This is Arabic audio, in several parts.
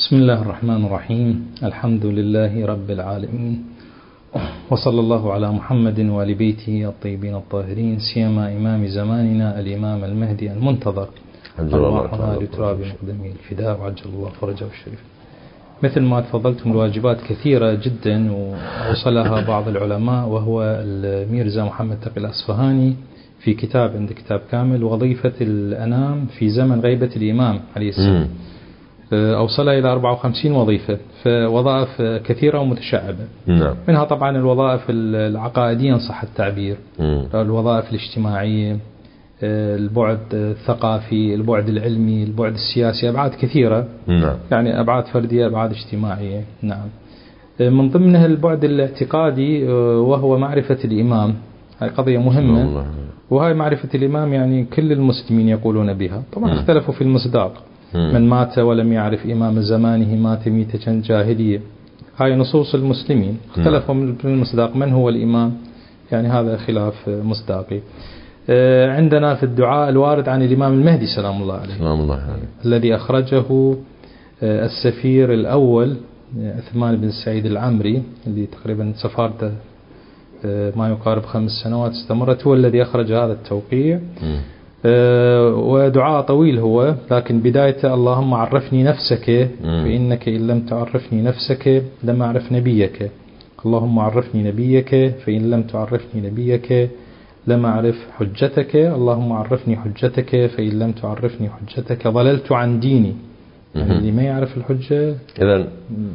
بسم الله الرحمن الرحيم. الحمد لله رب العالمين، وصلى الله على محمد وآل بيته الطيبين الطاهرين، سيما إمام زماننا الإمام المهدي المنتظر الله لتراب مقدمه الفداء وعجل الله فرجه الشريف. مثل ما تفضلتم الواجبات كثيرة جدا ووصلها بعض العلماء، وهو الميرزا محمد تقي الأصفهاني في كتاب كتاب كامل وظيفة الأنام في زمن غيبة الإمام عليه السلام، أوصلها إلى 54 وظيفة، فوظائف كثيرة ومتشعبة. منها طبعا الوظائف العقائدية إن صح التعبير، الوظائف الاجتماعية، البعد الثقافي، البعد العلمي، البعد السياسي، أبعاد كثيرة. يعني أبعاد فردية، أبعاد اجتماعية. نعم. من ضمنها البعد الاعتقادي، وهو معرفة الإمام. هاي قضية مهمة، وهاي معرفة الإمام يعني كل المسلمين يقولون بها. طبعا اختلفوا في المصداق، من مات ولم يعرف إمام زمانه مات ميتة جاهلية. هاي نصوص المسلمين، اختلفوا في المصداق من هو الإمام، يعني هذا خلاف مصداقي. عندنا في الدعاء الوارد عن الإمام المهدي سلام الله عليه، الذي أخرجه السفير الأول عثمان بن سعيد العمري، اللي تقريبا سفارته ما يقارب 5 سنوات استمرت، هو الذي أخرج هذا التوقيع. ودعاء طويل هو، لكن بدايته اللهم عرفني نفسك فإنك إن لم تعرفني نفسك لم أعرف نبيك. اللهم عرفني نبيك فإن لم تعرفني نبيك لم أعرف حجتك. اللهم عرفني حجتك فإن لم تعرفني حجتك ضللت عن ديني. يعني اللي ما يعرف الحجة، إذن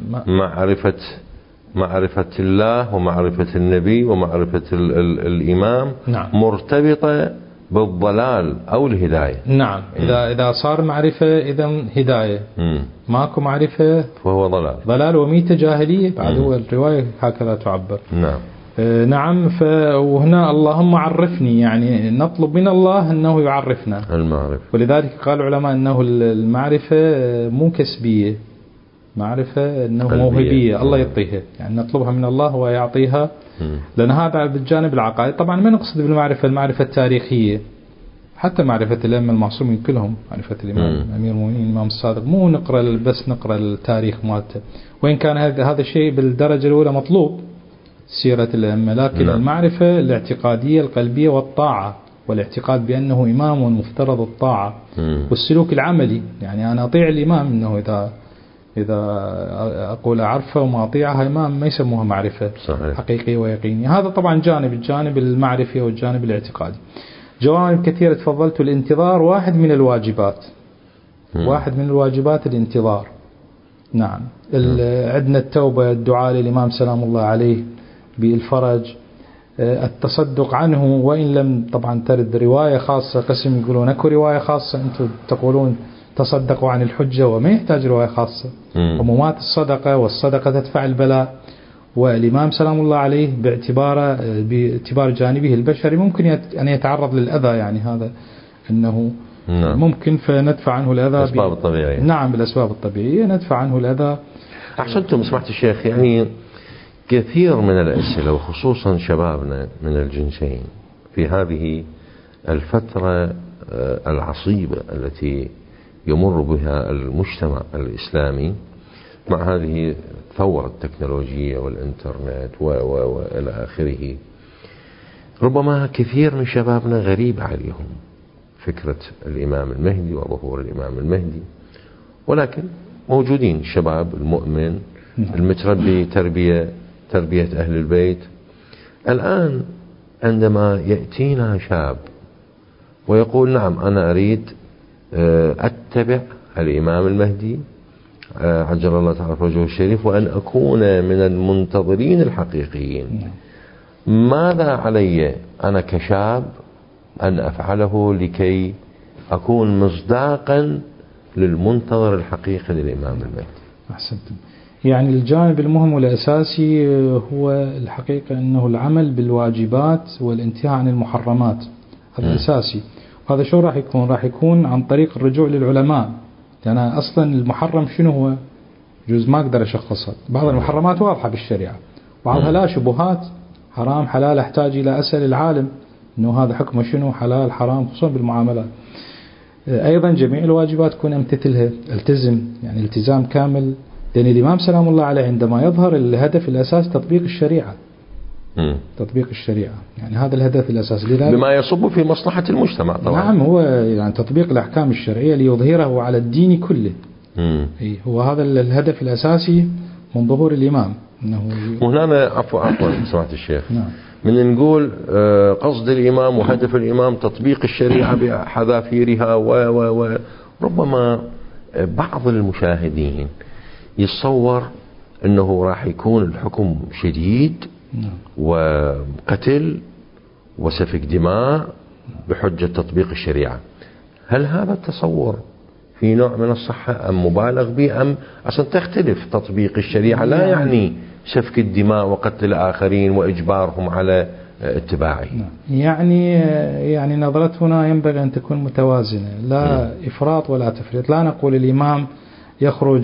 معرفة الله ومعرفة النبي ومعرفة الإمام مرتبطة بالضلال أو الهداية. نعم. إذا صار معرفة إذا هداية، ماكو معرفة فهو ضلال وميتة جاهلية بعد. هو الرواية هكذا تعبر. نعم. وهنا اللهم عرفني، يعني نطلب من الله أنه يعرفنا المعرفة. ولذلك قال العلماء أنه المعرفة مو كسبية، معرفة أنه موهبية الله يعطيها، يعني نطلبها من الله ويعطيها لأن هذا بالجانب العقائد. طبعا ما نقصد بالمعرفة المعرفة التاريخية، حتى معرفة الأئمة المعصومين كلهم، معرفة الإمام أمير المؤمنين الإمام الصادق، مو نقرأ بس نقرأ التاريخ مالته، وإن كان هذا الشيء بالدرجة الأولى مطلوب سيرة الأئمة، لكن المعرفة الاعتقادية القلبية والطاعة، والاعتقاد بأنه إمام ومفترض الطاعة، والسلوك العملي. يعني أنا أطيع الإمام، إنه إذا أقول أعرفه وما أطيعها إمام ما يسموها معرفة صحيح. حقيقية ويقينية. هذا طبعا الجانب المعرفي والجانب الاعتقادي. جوانب كثيرة تفضلت. الانتظار واحد من الواجبات، واحد من الواجبات الانتظار. نعم. عندنا التوبة، الدعاء للإمام سلام الله عليه بالفرج، التصدق عنه، وإن لم طبعا ترد رواية خاصة. قسم يقولون أكو رواية خاصة، أنتم تقولون تصدقوا عن الحجة وما يحتاج رواية خاصة. عمومات الصدقة، والصدقة تدفع البلاء. والإمام سلام الله عليه باعتبار جانبه البشري ممكن أن يتعرض للأذى، يعني هذا أنه ممكن، فندفع عنه الأذى بالأسباب الطبيعية. نعم، بالأسباب الطبيعية ندفع عنه الأذى. أحسنتم سمعت الشيخ. يعني كثير من الأسئلة وخصوصا شبابنا من الجنسين في هذه الفترة العصيبة التي يمر بها المجتمع الإسلامي مع هذه الثورة التكنولوجية والإنترنت وإلى آخره، ربما كثير من شبابنا غريب عليهم فكرة الإمام المهدي وظهور الإمام المهدي، ولكن موجودين الشباب المؤمن المتربي تربية أهل البيت. الآن عندما يأتينا شاب ويقول نعم أنا أريد أتبع الإمام المهدي عجل الله تعالى فرجه الشريف وأن أكون من المنتظرين الحقيقيين، ماذا علي أنا كشاب أن أفعله لكي أكون مصداقا للمنتظر الحقيقي للإمام المهدي؟ أحسنتم. يعني الجانب المهم والأساسي هو الحقيقة أنه العمل بالواجبات والانتهاء عن المحرمات، هذا أساسي. وهذا شو راح يكون عن طريق الرجوع للعلماء. لأن يعني أصلا المحرم شنو هو؟ جزء ما أقدر أشخصها. بعض المحرمات واضحة بالشريعة، بعضها لا، شبهات حرام حلال أحتاج إلى أسأل العالم أنه هذا حكمه شنو، حلال حرام، خصوصا بالمعاملات. أيضا جميع الواجبات كون أمتثلها، التزم يعني التزام كامل، لأن الإمام سلام الله عليه عندما يظهر الهدف الأساسي تطبيق الشريعة. تطبيق الشريعة يعني هذا الهدف الأساسي، بما يصب في مصلحة المجتمع طبعا. نعم، هو يعني تطبيق الأحكام الشرعية ليظهره على الدين كله. هو هذا الهدف الأساسي من ظهور الإمام. وهنا عفوا سمعت الشيخ، نعم. من نقول قصد الإمام وهدف الإمام تطبيق الشريعة بحذافيرها ربما بعض المشاهدين يتصور أنه راح يكون الحكم شديد وقتل وسفك دماء بحجة تطبيق الشريعة. هل هذا التصور في نوع من الصحة أم مبالغ به، أم أصلا تختلف تطبيق الشريعة لا يعني سفك الدماء وقتل الآخرين وإجبارهم على اتباعه؟ يعني نظرتنا ينبغي أن تكون متوازنة، لا إفراط ولا تفريط. لا نقول الإمام يخرج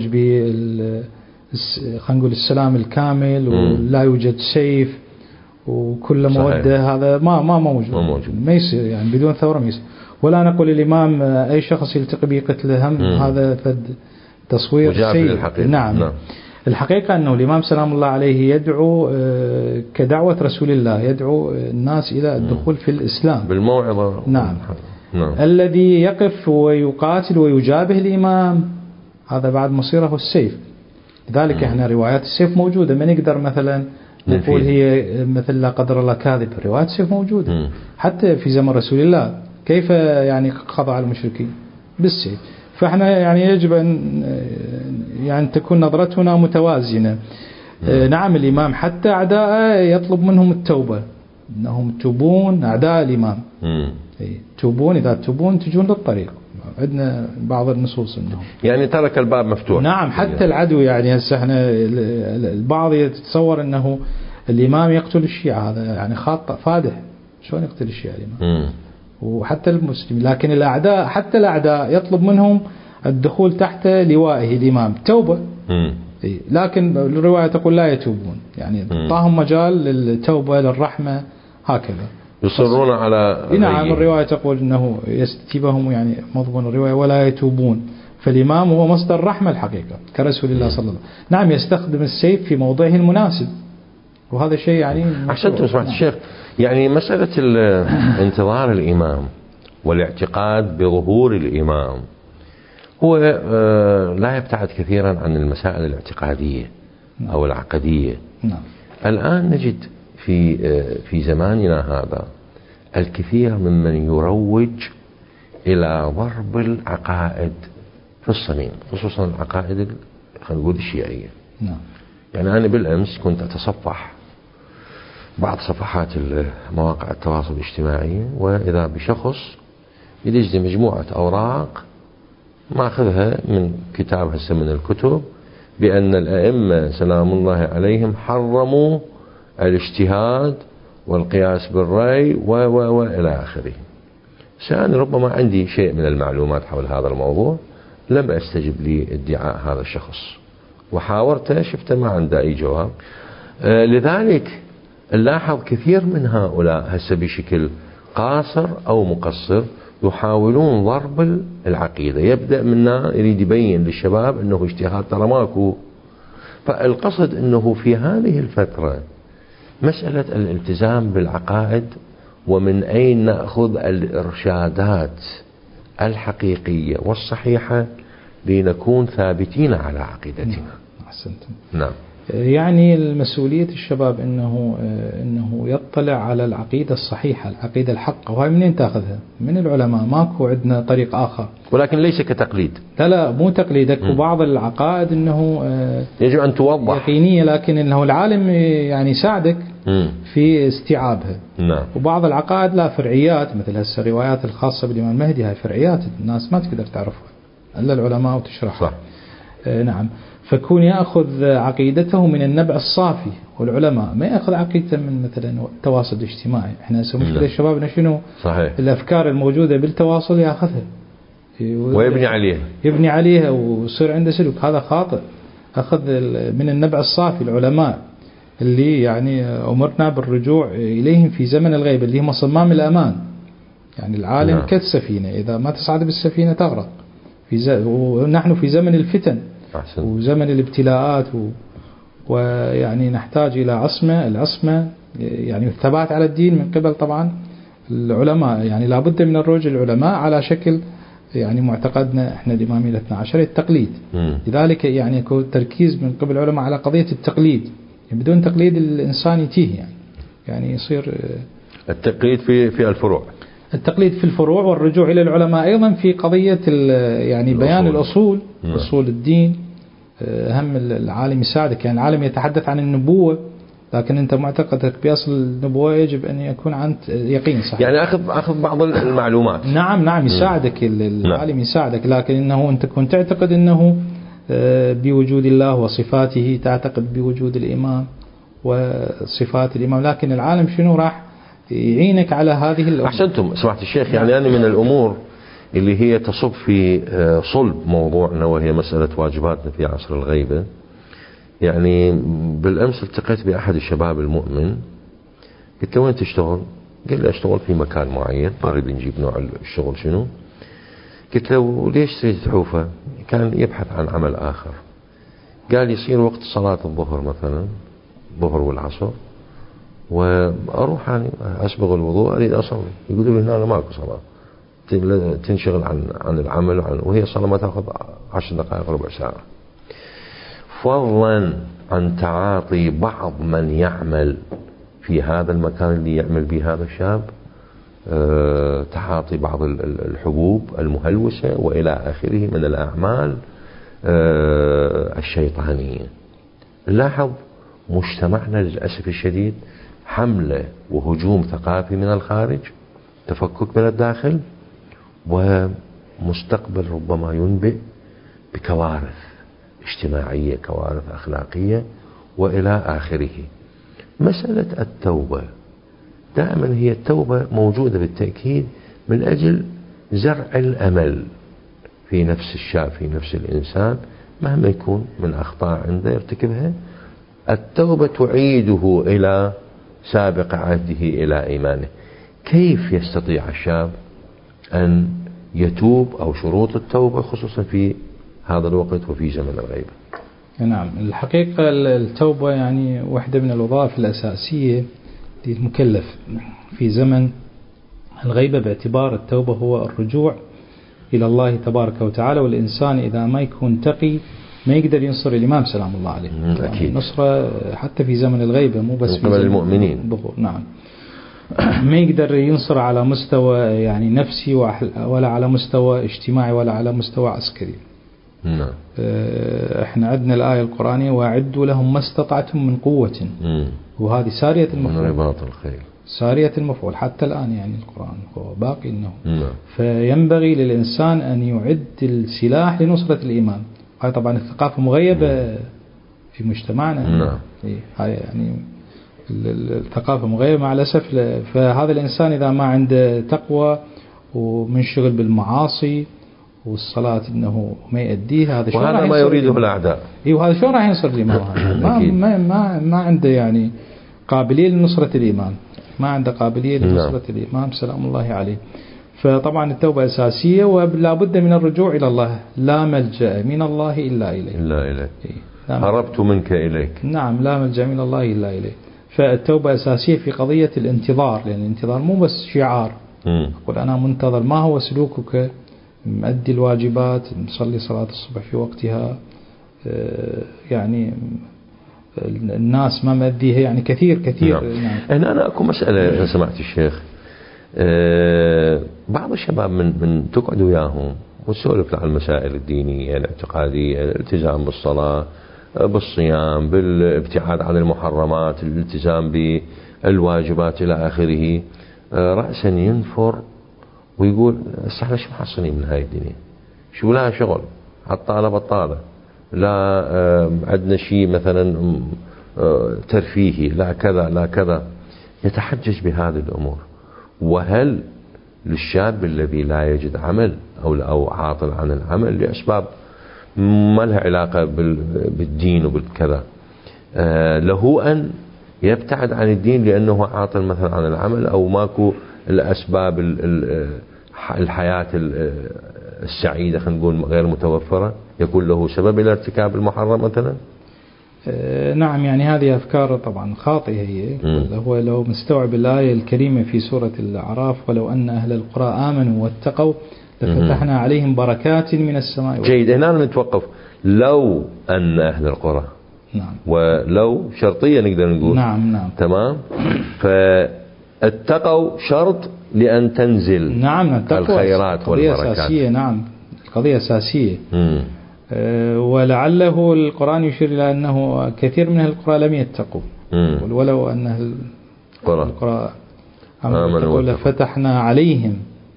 خلينا نقول السلام الكامل ولا يوجد سيف وكل مودة، هذا ما موجود، ما يصير يعني بدون ثورة ما يصير. ولا نقول الإمام أي شخص يلتقي به قتله، هذا فد تصوير سيء. نعم. الحقيقة أنه الإمام سلام الله عليه يدعو كدعوة رسول الله، يدعو الناس إلى الدخول في الإسلام بالموعظة. نعم. الذي يقف ويقاتل ويجابه الإمام هذا بعد مصيره السيف. لذلك احنا روايات السيف موجودة، ما نقدر مثلا نقول هي مثل لا قدر الله كاذب. روايات السيف موجودة حتى في زمن رسول الله، كيف يعني قضى على المشركين بالسيف. فاحنا يعني يجب أن يعني تكون نظرتنا متوازنة. نعم، الإمام حتى أعداء يطلب منهم التوبة، أنهم توبون أعداء الإمام، توبون، إذا توبون تجون للطريق. عندنا بعض النصوص انه يعني ترك الباب مفتوح. نعم، حتى العدو يعني هسه احنا البعض يتصور انه الامام يقتل الشيعة، هذا يعني خطأ فادح. شلون يقتل الشيعة الامام؟ وحتى المسلم، لكن الاعداء حتى الاعداء يطلب منهم الدخول تحت لوائه الامام توبة. لكن الرواية تقول لا يتوبون، يعني اعطاهم مجال للتوبة للرحمة هكذا، يصرون على نعم. الرواية تقول أنه يستتيبهم، يعني مضمون الرواية ولا يتوبون. فالإمام هو مصدر رحمة الحقيقة كرسول الله صلى الله عليه وسلم. نعم، يستخدم السيف في موضعه المناسب، وهذا شيء يعني أحسنتم سمعت الشيخ. يعني مسألة انتظار الإمام والاعتقاد بظهور الإمام هو لا يبتعد كثيرا عن المسائل الاعتقادية أو العقدية. الآن نجد في زماننا هذا الكثير ممن يروج إلى ضرب العقائد في الصميم، خصوصا العقائد خلينا نقول الشيعية. يعني أنا بالأمس كنت أتصفح بعض صفحات مواقع التواصل الاجتماعي، وإذا بشخص يدز مجموعة أوراق ماخذها من كتاب هسه من الكتب بأن الأئمة سلام الله عليهم حرموا الاجتهاد والقياس بالرأي وإلى آخره. سأنا ربما عندي شيء من المعلومات حول هذا الموضوع، لم أستجب لادعاء هذا الشخص وحاورته، شفته ما عنده أي جواب. لذلك نلاحظ كثير من هؤلاء هسه بشكل قاصر أو مقصر يحاولون ضرب العقيدة. يبدأ منا يريد يبين للشباب أنه اجتهاد ترى ماكو. فالقصد أنه في هذه الفترة مسألة الالتزام بالعقائد، ومن أين نأخذ الإرشادات الحقيقية والصحيحة لنكون ثابتين على عقيدتنا. أحسنتم. نعم. يعني المسؤولية الشباب إنه يطلع على العقيدة الصحيحة، العقيدة الحقة. وهي منين تأخذها؟ من العلماء، ماكو عندنا طريق آخر. ولكن ليس كتقليد. لا مو تقليدك. وبعض العقائد إنه يجب أن توضح يقينية، لكن إنه العالم يعني يساعدك في استيعابها. نعم. وبعض العقائد لا فرعيات، مثل هسه الروايات الخاصة بالإمام المهدي، هاي فرعيات الناس ما تقدر تعرفها إلا العلماء وتشرحها. صح. نعم. فكون يأخذ عقيدته من النبع الصافي، والعلماء ما يأخذ عقيدته من مثلا التواصل الاجتماعي. احنا مشكلة الشباب شنو؟ صحيح. الأفكار الموجودة بالتواصل يأخذها ويبني عليها ويصير عنده سلوك. هذا خاطئ. أخذ من النبع الصافي العلماء اللي يعني أمرنا بالرجوع إليهم في زمن الغيب، اللي هم صمام الأمان. يعني العالم كالسفينة، إذا ما تصعد بالسفينة تغرق. ونحن في زمن الفتن وزمن الابتلاءات ويعني نحتاج إلى العصمة يعني الثبات على الدين من قبل طبعا العلماء. يعني لابد من الرجوع العلماء على شكل يعني معتقدنا احنا الإمامية الاثنى عشر التقليد. لذلك يعني يكون التركيز من قبل العلماء على قضية التقليد، يعني بدون تقليد الإنسان يتيه يعني يصير التقليد في الفروع، التقليد في الفروع، والرجوع إلى العلماء أيضا في قضية يعني بيان الأصول أصول الدين. هم العالم يساعدك، يعني العالم يتحدث عن النبوة لكن أنت معتقدك بأصل النبوة يجب أن يكون عند يقين صحيح، يعني أخذ بعض المعلومات. نعم يساعدك العالم يساعدك، لكن إنه أنت كنت تعتقد أنه بوجود الله وصفاته، تعتقد بوجود الإمام وصفات الإمام، لكن العالم شنو راح يعينك على هذه الأمور. أحسنتم سمعت الشيخ. يعني أنا من الأمور اللي هي تصب في صلب موضوعنا وهي مسألة واجباتنا في عصر الغيبة. يعني بالأمس التقيت بأحد الشباب المؤمن، قلت له وين تشتغل؟ قال لي أشتغل في مكان معين، نريد نجيب نوع الشغل شنو. قلت له ليش تريد تحوفه؟ كان يبحث عن عمل آخر. قال يصير وقت صلاة الظهر مثلا الظهر والعصر وأروح يعني أسبغ الوضوء أريد أصلي، يقولوا لي هنا ماكو صلاة، تنشغل عن العمل وهي صلاة ما تأخذ 10 دقائق ربع ساعة. فضلا عن تعاطي بعض من يعمل في هذا المكان اللي يعمل به هذا الشاب تعاطي بعض الحبوب المهلوسة وإلى آخره من الأعمال الشيطانية. لاحظ مجتمعنا للأسف الشديد حملة وهجوم ثقافي من الخارج، تفكك من الداخل، ومستقبل ربما ينبئ بكوارث اجتماعية، كوارث أخلاقية وإلى آخره. مسألة التوبة دائما هي التوبة موجودة بالتأكيد من أجل زرع الأمل في نفس الشاب، في نفس الإنسان، مهما يكون من أخطاء عنده يرتكبها، التوبة تعيده إلى سابق عهده إلى إيمانه. كيف يستطيع الشاب أن يتوب أو شروط التوبة خصوصا في هذا الوقت وفي زمن الغيبة؟ نعم الحقيقة التوبة يعني واحدة من الوظائف الأساسية للمكلف في زمن الغيبة، باعتبار التوبة هو الرجوع إلى الله تبارك وتعالى، والإنسان إذا ما يكون تقي ما يقدر ينصر الإمام سلام الله عليه. أكيد. نصرة حتى في زمن الغيبة مو بس في زمن المؤمنين. نعم ما يقدر ينصر على مستوى يعني نفسي ولا على مستوى اجتماعي ولا على مستوى عسكري. نعم. احنا عندنا الآية القرآنية وأعدوا لهم ما استطعتم من قوة، وهذه سارية المفعول، رباط الخيل، سارية المفعول حتى الآن، يعني القرآن هو باقي إنه. فينبغي للإنسان أن يعد السلاح لنصرة الإيمان. هاي طبعا الثقافة مغيبة في مجتمعنا. هاي يعني الثقافة مغيبة مع الأسف. فهذا الإنسان إذا ما عنده تقوى ومنشغل بالمعاصي والصلاة إنه ما يؤديه، هذا وهذا ما يريده الأعداء. وهذا شلون راح ينصر الإمام؟ ما عنده يعني قابلية لنصرة الإمام، ما عنده قابلية لنصرة الإمام سلام الله عليه. فطبعا التوبة أساسية ولا بد من الرجوع إلى الله، لا ملجأ من الله إلا إليه. هربت منك إليك. نعم لا ملجأ من الله إلا إليه. فالتوبة أساسية في قضية الانتظار، لأن الانتظار مو بس شعار أقول أنا منتظر، ما هو سلوكك؟ مؤدي الواجبات، نصلي صلاة الصبح في وقتها، يعني الناس ما مؤديها يعني كثير. نعم. أنا أكو مسألة سمعت الشيخ، بعض الشباب من تقعد وياهم وتسولف عن المسائل الدينية الاعتقادية، الالتزام بالصلاة بالصيام بالابتعاد عن المحرمات، الالتزام بالواجبات إلى آخره، رأسا ينفر ويقول احنا شو محصلين من هاي الدنيا؟ شو لها شغل؟ عطالة بطالة، لا عندنا شيء مثلا ترفيهي، لا كذا لا كذا. يتحجج بهذه الأمور. وهل للشاب الذي لا يجد عمل أو عاطل عن العمل لأسباب ما لها علاقة بالدين وبالكذا، له أن يبتعد عن الدين لأنه عاطل مثلا عن العمل أو ماكو الأسباب الحياة السعيدة خلينا نقول غير متوفرة يكون له سبب إلى ارتكاب المحرم مثلا؟ نعم، يعني هذه أفكار طبعا خاطئة هي. هو لو مستوعب الآية الكريمة في سورة الأعراف: ولو أن أهل القرى آمنوا واتقوا لفتحنا عليهم بركات من السماء. جيد، هنا نتوقف. لو أن أهل القرى، نعم، ولو شرطية نقدر نقول. نعم تمام. فاتقوا شرط لأن تنزل الخيرات والبركات. أساسية. نعم، القضية أساسية. ولعله القرآن يشير إلى أنه كثير من القرى لم يتقوا. ولو أن أهل القرى آمنوا لفتحنا عليهم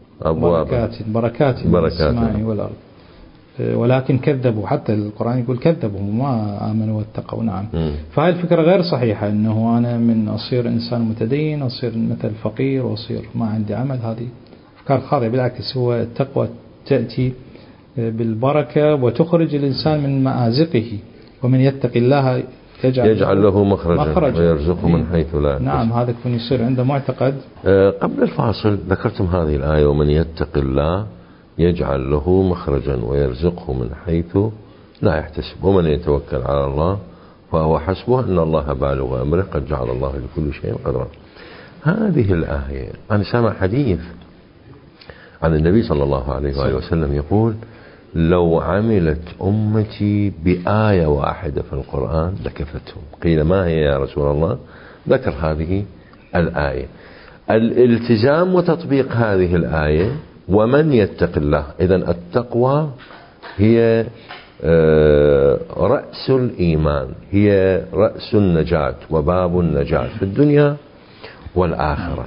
بركات من السماء والأرض، ولكن كذبوا. حتى القرآن يقول كذبوا وما آمنوا واتقوا. نعم. فهذه الفكرة غير صحيحة، أنه أنا من أصير إنسان متدين أصير مثل فقير وأصير ما عندي عمل. هذه أفكار خاطئة. بالعكس، هو التقوى تأتي بالبركة وتخرج الإنسان من مآزقه. ومن يتق الله يجعل له مخرجا ويرزقه من حيث لا يحتسب. نعم، هذا يكون يصير عنده معتقد. قبل الفاصل ذكرتم هذه الآية: ومن يتق الله يجعل له مخرجا ويرزقه من حيث لا يحتسب ومن يتوكل على الله فهو حسبه أن الله بالغ أمره قد جعل الله لكل شيء قدرا. هذه الآية أنا سامع حديث عن النبي صلى الله عليه وآله وسلم يقول: لو عملت أمتي بآية واحدة في القرآن لكفتهم. قيل: ما هي يا رسول الله؟ ذكر هذه الآية. الالتزام وتطبيق هذه الآية: ومن يتق الله. إذن التقوى هي رأس الإيمان، هي رأس النجاة وباب النجاة في الدنيا والآخرة.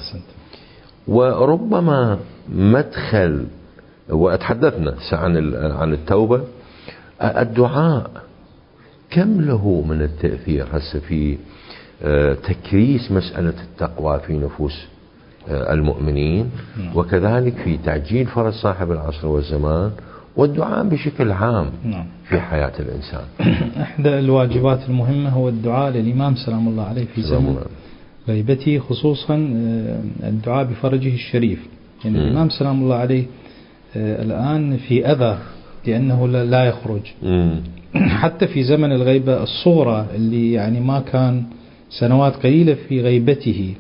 وربما مدخل، وأتحدثنا عن التوبة، الدعاء كم له من التأثير هسه في تكريس مسألة التقوى في نفوس المؤمنين، وكذلك في تعجيل فرج صاحب العصر والزمان، والدعاء بشكل عام في حياة الإنسان. إحدى الواجبات المهمة هو الدعاء للإمام سلام الله عليه في زمن غيبته، خصوصا الدعاء بفرجه الشريف. يعني الإمام سلام الله عليه الآن في أذى لأنه لا يخرج. حتى في زمن الغيبة الصغرى اللي يعني ما كان سنوات قليلة في غيبته،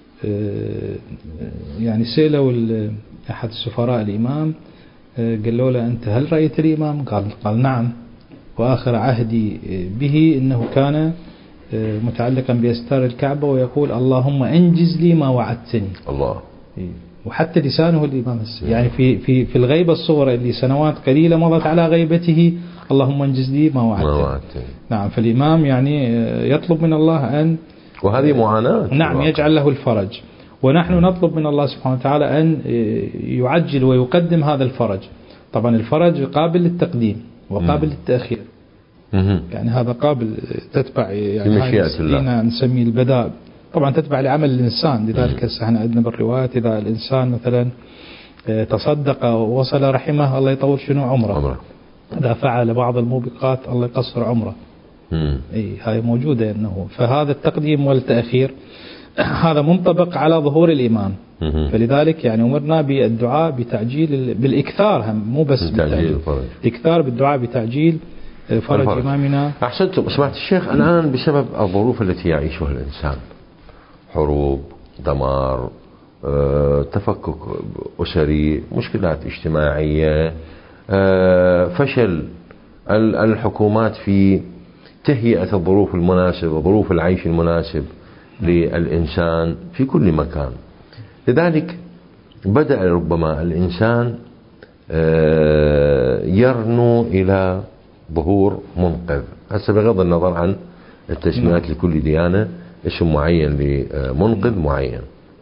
يعني سألوا أحد السفراء الإمام، قالوا له: أنت هل رأيت الإمام؟ قال: نعم، وآخر عهدي به إنه كان متعلقا بأستار الكعبة ويقول: اللهم أنجز لي ما وعدتني. الله. وحتى لسانه الإمام يعني في الغيبة الصغرى اللي سنوات قليلة مضت على غيبته: اللهم انجز لي ما وعدتني. نعم. فالإمام يعني يطلب من الله أن، وهذه معاناة، نعم، يجعل له الفرج. ونحن نطلب من الله سبحانه وتعالى أن يعجل ويقدم هذا الفرج. طبعا الفرج قابل للتقديم وقابل للتأخير. يعني هذا قابل تتبع، يعني مشيئة الله نسميه البداء. طبعا تتبع لعمل الإنسان. لذلك احنا عندنا بالروايات: إذا الإنسان مثلا تصدق ووصل رحمه الله يطول شنو عمره، إذا فعل بعض الموبقات الله يقصر عمره. هاي موجودة إنه. فهذا التقديم والتأخير هذا منطبق على ظهور الإمام. فلذلك يعني أمرنا بالدعاء بتعجيل، بالإكثار، مو بس بالتعجيل، الإكثار بالدعاء بتعجيل فرج إمامنا. أحسنتم. سمعت الشيخ. الآن بسبب الظروف التي يعيشها الإنسان، حروب، دمار، تفكك أسري، مشكلات اجتماعية، فشل الحكومات في تهيئة الظروف المناسبة وظروف العيش المناسب للإنسان في كل مكان. لذلك بدأ ربما الإنسان يرنو إلى ظهور منقذ. هسه بغض النظر عن التسميات، لكل ديانة اسم معين لمنقذ معين.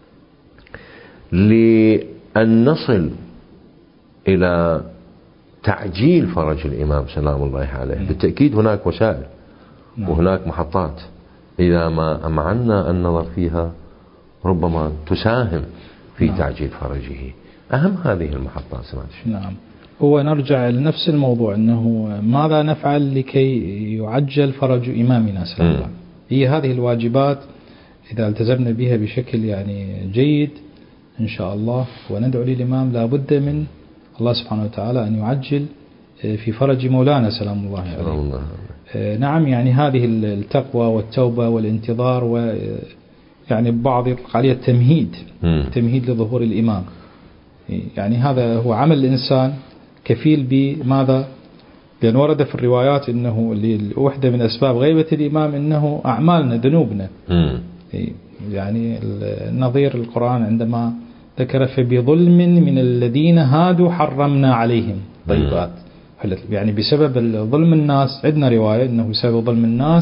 لأن نصل إلى تعجيل فرج الإمام سلام الله عليه، بالتأكيد هناك وسائل وهناك محطات إذا ما أمعنا النظر فيها ربما تساهم في تعجيل فرجه. أهم هذه المحطات سمعت. نعم. هو نرجع لنفس الموضوع، أنه ماذا نفعل لكي يعجل فرج إمامنا سلام الله. هي هذه الواجبات إذا التزمنا بها بشكل يعني جيد إن شاء الله وندعو للإمام لابد من الله سبحانه وتعالى أن يعجل في فرج مولانا سلام الله عليه. نعم يعني هذه التقوى والتوبة والانتظار ويعني بعض يطلق عليه التمهيد لظهور الإمام. يعني هذا هو عمل الإنسان كفيل بماذا؟ لأن ورد في الروايات إنه واحدة من أسباب غيبة الإمام إنه أعمالنا ذنوبنا. يعني النظير القرآن عندما ذكر فبظلم من الذين هادوا حرمنا عليهم طيبات، يعني بسبب ظلم الناس. عندنا رواية إنه بسبب ظلم الناس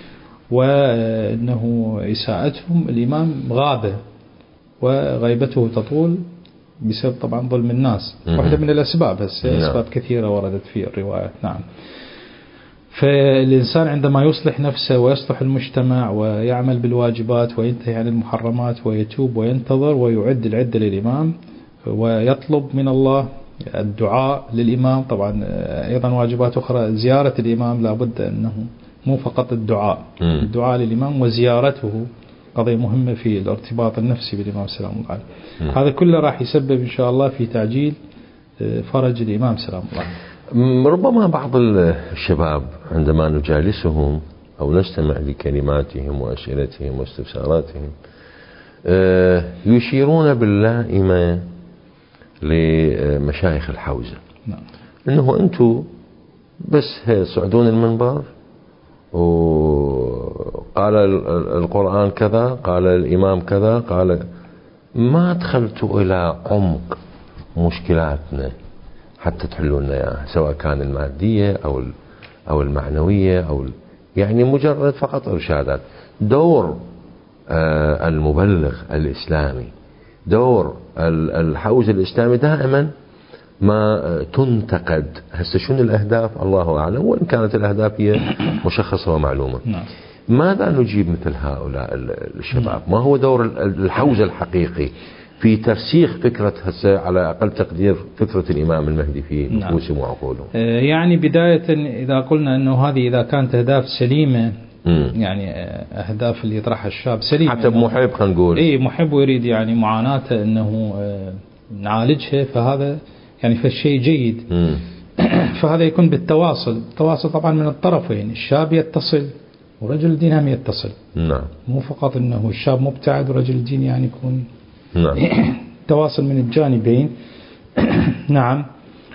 وإنه إساءتهم الإمام غاب وغيبته تطول بسبب طبعا ظلم الناس. واحدة من الأسباب، أسباب كثيرة وردت في الروايات. نعم. فالإنسان عندما يصلح نفسه ويصلح المجتمع ويعمل بالواجبات وينتهي عن المحرمات ويتوب وينتظر ويعد العدة للإمام ويطلب من الله الدعاء للإمام. طبعا أيضا واجبات أخرى زيارة الإمام، لابد أنه مو فقط الدعاء للإمام وزيارته قضية مهمة في الارتباط النفسي بالإمام سلام الله عليه. هذا كله راح يسبب إن شاء الله في تعجيل فرج الإمام سلام الله عليه. ربما بعض الشباب عندما نجالسهم أو نستمع لكلماتهم وأسئلتهم واستفساراتهم يشيرون باللائمة لمشايخ الحوزة. نعم. إنه أنتم بس صعدون المنبر وقال القرآن كذا، قال الإمام كذا، قال ما دخلتوا إلى عمق مشكلاتنا حتى تحلوا لنا إياها، سواء كان المادية أو المعنوية يعني مجرد فقط إرشادات. دور المبلغ الإسلامي، دور الحوزة الإسلامي دائما ما تنتقد. هسه شنو الأهداف الله أعلم، وإن كانت الأهداف هي مشخصة ومعلومة. ماذا نجيب مثل هؤلاء الشباب؟ ما هو دور الحوزة الحقيقي في ترسيخ فكرة هسه على أقل تقدير فكرة الإمام المهدي في نفوسهم وعقولهم؟ يعني بداية إذا قلنا أنه هذه إذا كانت أهداف سليمة، يعني أهداف اللي يطرحها الشاب سليمة، حتى محب خلينا نقول محب ويريد يعني معاناته أنه نعالجها، فهذا يعني فالشيء جيد. فهذا يكون بالتواصل. التواصل طبعا من الطرفين، الشاب يتصل ورجل الدين هم يتصل. نعم. مو فقط أنه الشاب مبتعد ورجل الدين يعني يكون تواصل من الجانبين. نعم.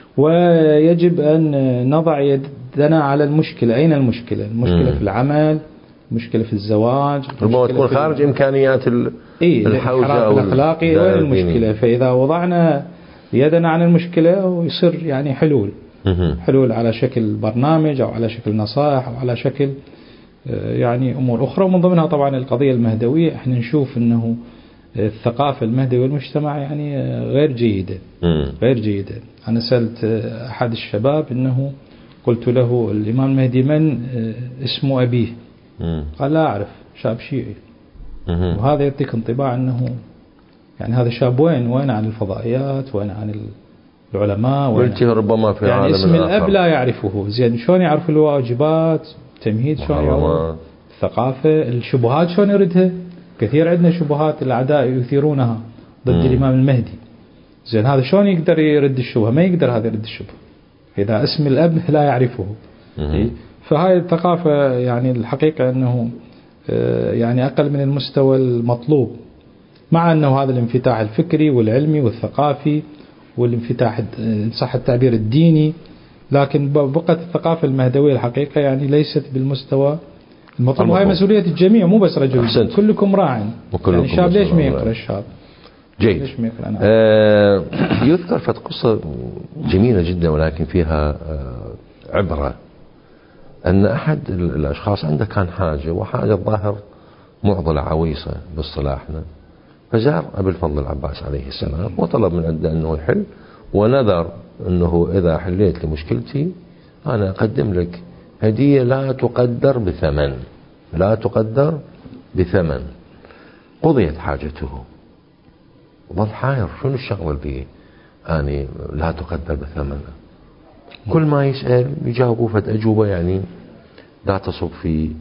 ويجب أن نضع يدنا على المشكلة. أين المشكلة؟ المشكلة في العمل، المشكلة في الزواج، ربما تكون خارج إمكانيات الحوزة أو الأخلاقي. وين المشكلة؟ فإذا وضعنا يدنا عن المشكلة ويصير يعني حلول على شكل برنامج أو على شكل نصائح أو على شكل يعني أمور أخرى. ومن ضمنها طبعا القضية المهدوية. احنا نشوف أنه الثقافة المهدوية والمجتمع يعني غير جيدة. أنا سألت أحد الشباب أنه قلت له الإمام المهدي من اسم أبيه؟ قال لا أعرف، شاب شيعي. وهذا يعطيك انطباع أنه يعني هذا شاب وين عن الفضائيات، وين عن العلماء، وين ربما في يعني عالم اسم آخر. الأب لا يعرفه زين. شلون يعرف الواجبات، تمهيد شلون يعرف الثقافة، الشبهات شلون يردها. كثير عندنا شبهات الأعداء يثيرونها ضد الإمام المهدي. زين هذا شلون يقدر يرد الشبهة؟ ما يقدر هذا يرد الشبهة إذا اسم الأب لا يعرفه. فهاي الثقافة يعني الحقيقة أنه يعني أقل من المستوى المطلوب، مع أنه هذا الانفتاح الفكري والعلمي والثقافي والانفتاح صح التعبير الديني، لكن بقت الثقافة المهدوية الحقيقة يعني ليست بالمستوى المطلوب. هاي مسؤولية الجميع، مو بس رجل. أحسنت. كلكم راع. يعني الشاب ليش ما يقرأ؟ الشاب جيد. يذكر في قصة جميلة جدا ولكن فيها عبرة، أن أحد الأشخاص عنده كان حاجة، وحاجة الظاهر معضلة عويصة باصطلاحنا، فزار أبي الفضل العباس عليه السلام وطلب من عنده أنه يحل، ونذر أنه إذا حليت لمشكلتي أنا أقدم لك هدية لا تقدر بثمن. قضيت حاجته، ظل حاير شنو الشغل اللي يعني لا تقدر بثمن. كل ما يسأل يجاوبه فد أجوبة يعني لا تصب في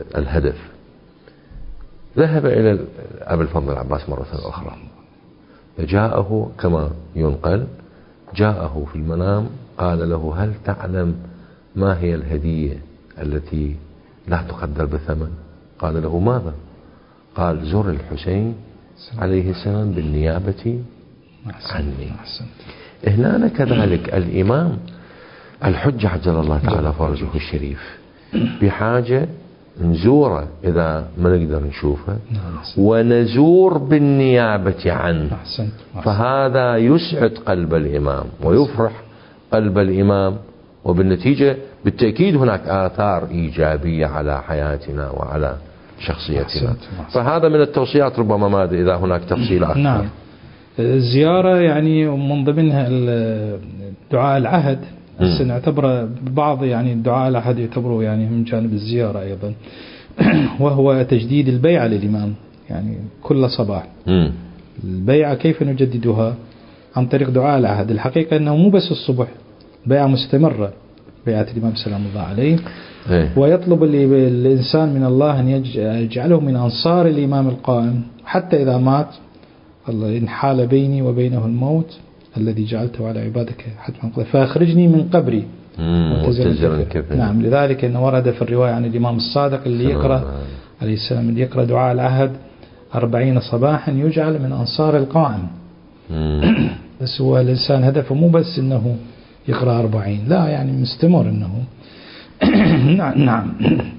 الهدف. ذهب إلى أبي الفضل العباس مرة أخرى فجاءه كما ينقل، جاءه في المنام قال له: هل تعلم ما هي الهدية التي لا تقدر بثمن؟ قال له: ماذا؟ قال: زر الحسين عليه السلام بالنيابة عني. هنا كذلك الإمام الحجة عجل الله تعالى فرجه الشريف بحاجة نزوره إذا ما نقدر نشوفه، ونزور بالنيابة عنه. فهذا يسعد قلب الإمام ويفرح قلب الإمام، وبالنتيجة بالتأكيد هناك آثار إيجابية على حياتنا وعلى شخصيتنا. فهذا من التوصيات، ربما ماذا إذا هناك تفصيل أكثر. نعم. الزيارة يعني من ضمنها دعاء العهد، نعتبره بعض يعني دعاء العهد يعتبره يعني من جانب الزيارة أيضا، وهو تجديد البيعة للإمام يعني كل صباح. البيعة كيف نجددها؟ عن طريق دعاء العهد. الحقيقة أنه مو بس الصبح، بيعة مستمرة، بيعة الإمام سلام الله عليه. ويطلب الإنسان من الله أن يجعله من أنصار الإمام القائم، حتى إذا مات الله إن حال بيني وبينه الموت الذي جعلته على عبادك حتما فأخرجني من قبري متزرا كفن. نعم. لذلك أنه ورد في الرواية عن الإمام الصادق اللي يقرأ عليه السلام، اللي يقرأ دعاء العهد 40 صباحا يجعل من أنصار القائم. بس هو الإنسان هدفه مو بس أنه يقرأ 40، لا يعني مستمر أنه نعم.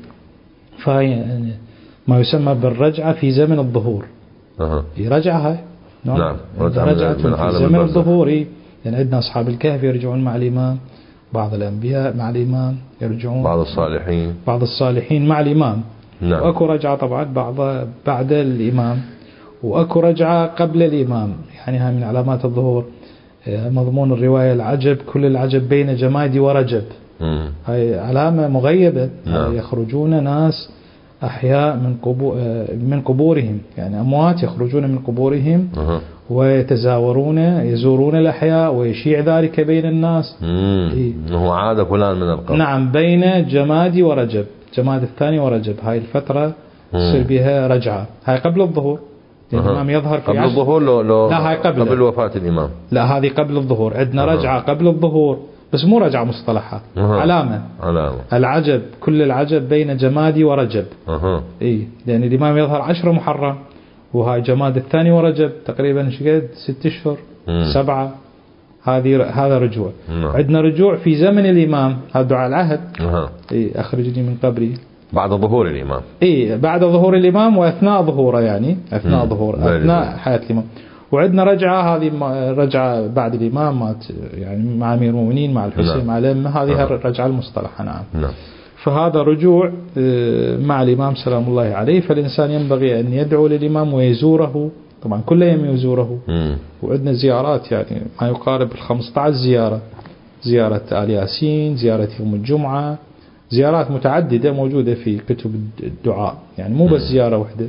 ما يسمى بالرجعة في زمن الظهور. يرجعها. نعم. رجعة في زمن الظهور. يعني عندنا أصحاب الكهف يرجعون مع الإمام، بعض الأنبياء مع الإمام يرجعون، بعض الصالحين مع الإمام. نعم. وأكو رجعة طبعا بعد الإمام، وأكو رجعة قبل الإمام، يعني هذه من علامات الظهور. مضمون الرواية العجب، كل العجب بين جمادي ورجب. هاي علامة مغيبة. نعم. يخرجون ناس أحياء من قبورهم، يعني أموات يخرجون من قبورهم ويتزاورون يزورون الأحياء ويشيع ذلك بين الناس. هو عادة فلان من القبر. نعم. بين جمادي ورجب، جماد الثاني ورجب، هاي الفترة تصير بها رجعة. هاي قبل الظهور. الإمام يظهر في قبل الظهور. لا، هاي قبل وفاة الإمام. لا، هذه قبل الظهور. عندنا رجعة قبل الظهور، بس مو رجعة مصطلحة، علامة. العجب، كل العجب بين جمادي ورجب. لأن الإمام يظهر 10 محرم، وهاي جماد الثاني ورجب تقريبا شقد 6 أشهر 7. هذا رجوع. عندنا رجوع في زمن الإمام، هذا دعاء العهد. أخرجني من قبري بعد ظهور الإمام. بعد ظهور الإمام وأثناء ظهوره، يعني أثناء حياة الإمام. وعندنا رجعة، هذه رجعة بعد الإمام مات، يعني مع أمير المؤمنين، مع الحسين، مع الأئمة، هذه الرجعة المصطلحة. نعم. فهذا رجوع مع الإمام سلام الله عليه. فالإنسان ينبغي أن يدعو للإمام ويزوره، طبعا كل يوم يزوره. وعندنا زيارات يعني ما يقارب 15 زيارة، زيارة آل ياسين، زيارة يوم الجمعة، زيارات متعددة موجودة في كتب الدعاء، يعني مو بس زيارة واحدة،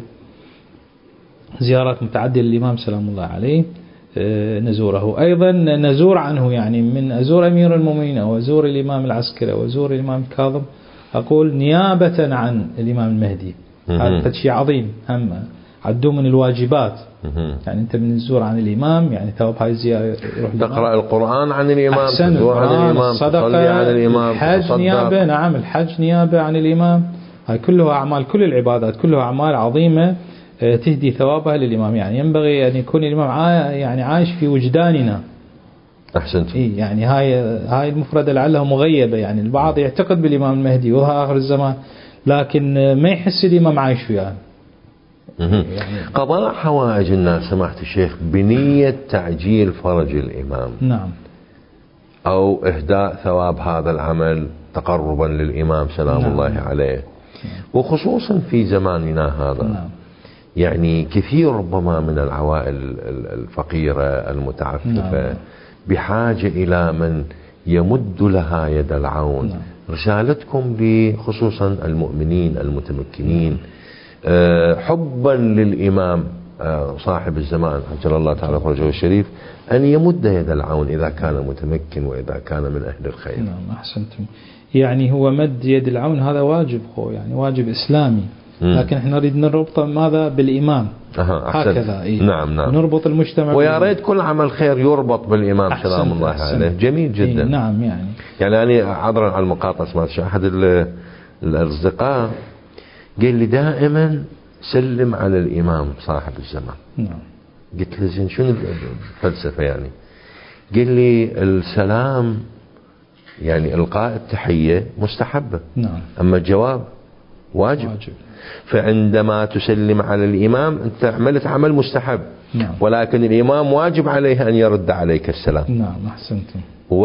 زيارات متعددة للإمام سلام الله عليه. نزوره أيضا، نزور عنه، يعني من أزور أمير المؤمنين أو أزور الإمام العسكري أو أزور الإمام الكاظم، أقول نيابة عن الإمام المهدي. هذا شيء عظيم، هم عدو من الواجبات. يعني أنت من الزور عن الإمام، يعني ثواب هاي الزيارة، تقرأ القرآن عن الإمام، تزور عن الإمام، تصلي عن الإمام، الحج نيابة. نعم، الحج نيابة عن الإمام. هاي كلها أعمال، كل العبادات كلها أعمال عظيمة تهدي ثوابها للإمام. يعني ينبغي أن يكون الإمام يعني عايش في وجداننا. أحسنت. يعني هاي المفردة لعلها مغيبة. يعني البعض يعتقد بالإمام المهدي وهو آخر الزمان، لكن ما يحس الإمام عايش وياه. يعني قضاء حوائج الناس سماحة الشيخ بنية تعجيل فرج الإمام. نعم. أو إهداء ثواب هذا العمل تقربا للإمام سلام الله عليه. وخصوصا في زماننا هذا. يعني كثير ربما من العوائل الفقيرة المتعففة بحاجة إلى من يمد لها يد العون. رسالتكم خصوصا المؤمنين المتمكنين حبا للإمام صاحب الزمان عجل الله تعالى فرجه الشريف أن يمد يد العون إذا كان متمكن وإذا كان من أهل الخير. نعم، أحسنتم. يعني هو مد يد العون هذا واجب، يعني واجب إسلامي. لكن احنا نريد نربط ماذا بالإمام. هكذا نعم نربط المجتمع. ويا ريت كل عمل خير يربط بالإمام سلام الله عليه. جميل جدا. نعم. يعني أنا عذرا على المقاطعة سمعت أحد الأصدقاء قال لي دائما سلم على الإمام صاحب الزمان. نعم. قلت له زين شنو الفلسفة يعني؟ قال لي السلام يعني إلقاء التحية مستحبة. نعم. أما الجواب واجب. فعندما تسلم على الإمام أنت عملت عمل مستحب. نعم. ولكن الإمام واجب عليه أن يرد عليك السلام. نعم أحسنتم.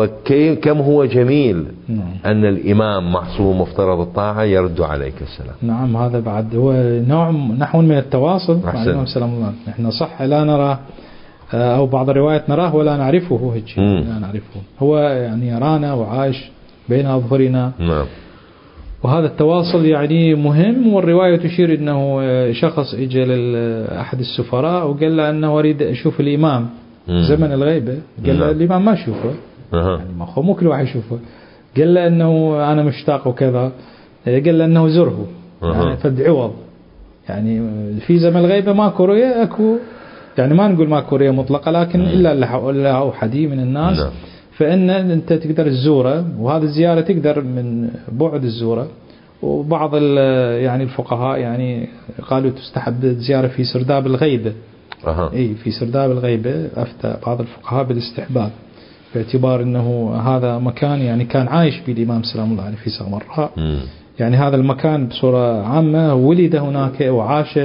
كم هو جميل. نعم. أن الإمام معصوم مفترض الطاعة يرد عليك السلام. نعم. هذا بعد هو نحو من التواصل مع الإمام سلام الله. نحن صح لا نرى أو بعض الروايات نراه ولا نعرفه. لا نعرفه. هو يعني يرانا وعايش بين أظهرنا. نعم. وهذا التواصل يعني مهم. والرواية تشير أنه شخص اجى لأحد السفراء وقال له أنه أريد أشوف الإمام زمن الغيبة. قال له الإمام ما أشوفه. يعني مو كل واحد يشوفه. قال له أنه أنا مشتاق وكذا. قال له أنه زره يعني فد عوض. يعني في زمن الغيبة ماكو رؤية أكو يعني ما نقول ماكو رؤية مطلقة لكن إلا اللي أوحدي من الناس. فإن أنت تقدر تزوره وهذه الزيارة تقدر من بعد الزوره. وبعض يعني الفقهاء يعني قالوا تستحب الزيارة في سرداب الغيبة. في سرداب الغيبة أفتى بعض الفقهاء بالاستحباب باعتبار أنه هذا مكان يعني كان عايش به الإمام سلام الله عليه في سامراء. يعني هذا المكان بصورة عامة ولد هناك وعاش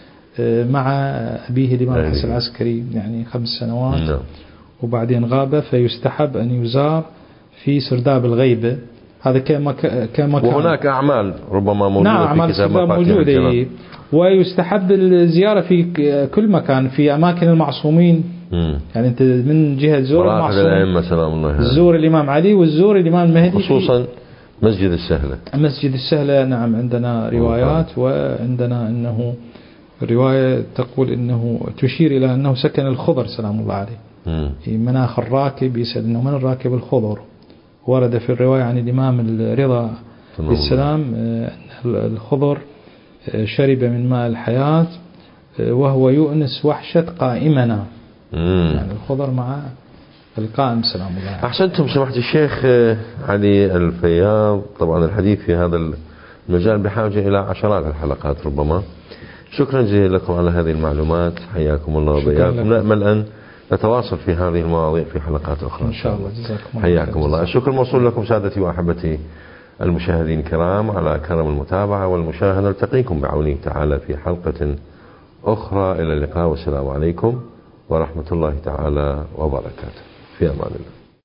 مع أبيه الإمام الحسن العسكري يعني 5 سنوات. وبعدين غاب. فيستحب أن يزار في سرداب الغيبة. هذا كمكان. وهناك أعمال ربما موجودة. نعم أعمال السرداب موجودة. ويستحب الزيارة في كل مكان في أماكن المعصومين. يعني أنت من جهة زور المعصوم زور الإمام علي والزور الإمام المهدي خصوصا مسجد السهلة. مسجد السهلة. نعم عندنا روايات وعندنا أنه رواية تقول أنه تشير إلى أنه سكن الخضر سلام الله عليه. في مناخ الراكب يسأل أنه من الراكب الخضر. ورد في الرواية عن الإمام الرضا بالسلام أن الخضر شرب من ماء الحياة وهو يؤنس وحشة قائمنا. يعني الخضر مع القائم سلام الله عليه. أحسنتم سماحة الشيخ علي الفياض. طبعا الحديث في هذا المجال بحاجة إلى عشرات الحلقات ربما. شكرا جزيلا لكم على هذه المعلومات. حياكم الله وبياكم. نأمل أن نتواصل في هذه المواضيع في حلقات أخرى إن شاء الله. جزاكم الله. حياكم الله. الشكر موصول لكم سادتي وأحبتي المشاهدين الكرام على كرم المتابعة والمشاهدة. نلتقيكم بعونه تعالى في حلقة أخرى. إلى اللقاء والسلام عليكم ورحمة الله تعالى وبركاته. في أمان الله.